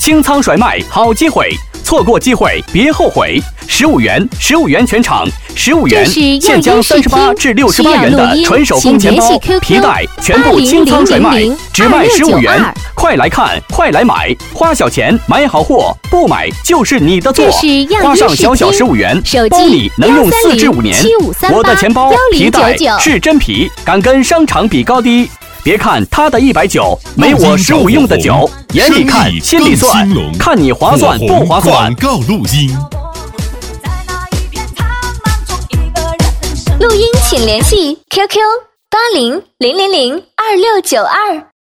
清仓甩卖好机会，错过机会别后悔。15元，15元全场，15元现将38至68元的纯手工钱包、皮带全部清仓甩卖，只卖15元。快来看，快来买，花小钱买好货，不买就是你的错。花上小15元，包你能用4至5年。我的钱包、皮带是真皮，敢跟商场比高低。别看他的190，没我15用的9。眼里看，心里算，看你划算不划算？ 广告录音。 录音请联系 QQ8000002692。